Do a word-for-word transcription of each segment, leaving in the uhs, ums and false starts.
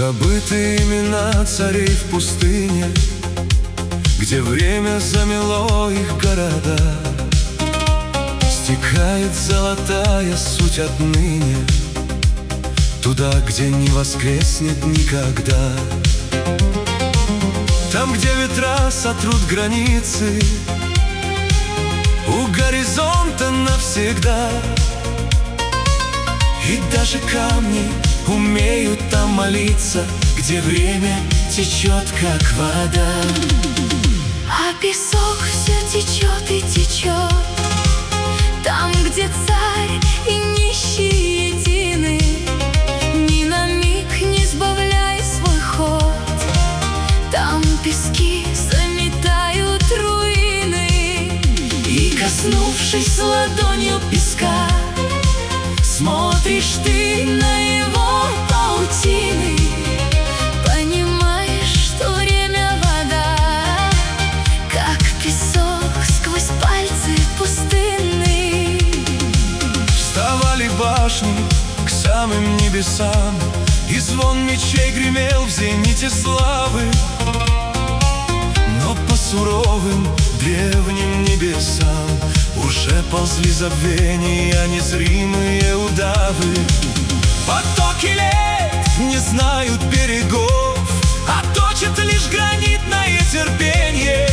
Забыты имена царей в пустыне, где время замело их города. Стекает золотая суть отныне туда, где не воскреснет никогда. Там, где ветра сотрут границы, у горизонта навсегда. И даже камни умеют там молиться, где время течет, как вода. А песок все течет и течет, там, где царь и нищий едины, ни на миг не сбавляя свой ход. Там пески заметают руины, и, коснувшись ладонью песка, смотришь ты на его паутины. Понимаешь, что время вода, как песок сквозь пальцы пустынны. Вставали башни к самым небесам, и звон мечей гремел в зените славы. Но по суровым древним небесам уже ползли забвения незримые удавы. Потоки лет не знают берегов, а точат лишь гранитное терпение,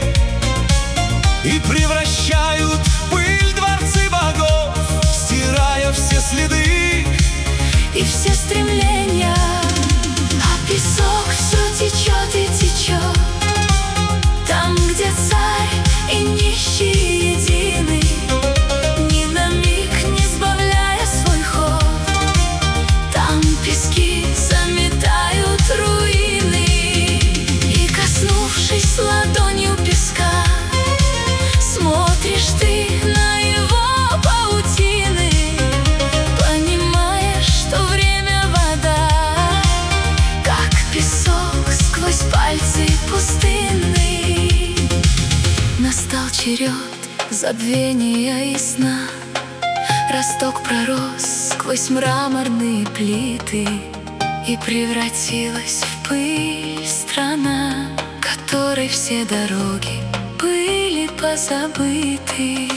и превращают в пыль дворцы богов, стирая все следы и все стремления. А песок все течет и течет, там, где царь и нищий едины, ни на миг не сбавляя свой ход. Там пески заметают руины, и, коснувшись ладонью песка, смотришь ты на его паутины. Понимаешь, что время вода, как песок сквозь пальцы пустынны. Настал черед забвения и сна, росток пророс сквозь мраморные плиты, и превратилась в пыль страна, которой все дороги были позабыты.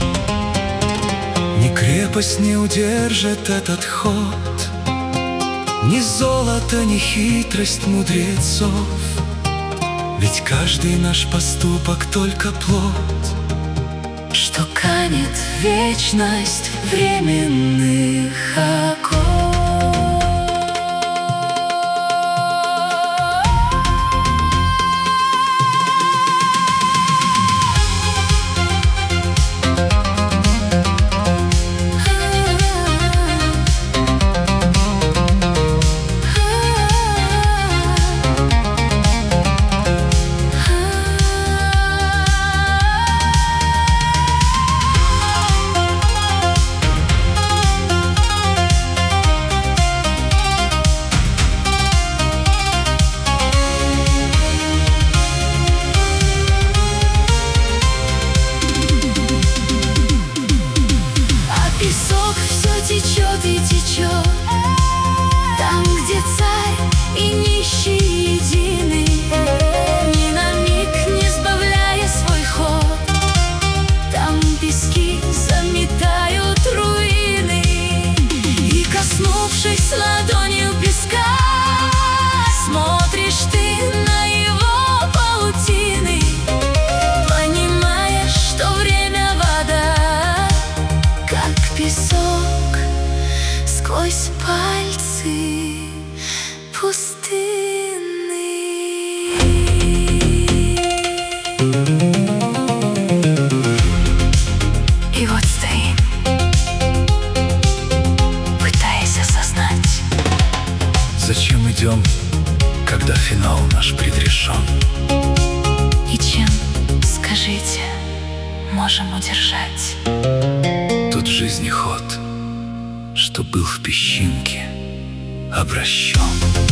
Ни крепость не удержит этот ход, ни золото, ни хитрость мудрецов. Ведь каждый наш поступок только плод, что канет в вечность временных оков. Течет и течет, там, где царь и нищий едины, ни на миг не сбавляя свой ход. Там пески заметают руины, и, коснувшись ладонью песка, смотришь ты на его паутины. Понимаешь, что время вода, как песок сквозь пальцы пустыны. И вот стоим, пытаясь осознать, зачем идем, когда финал наш предрешен. и чем, скажите, можем удержать Тот жизни ход, что был в песчинке обращен.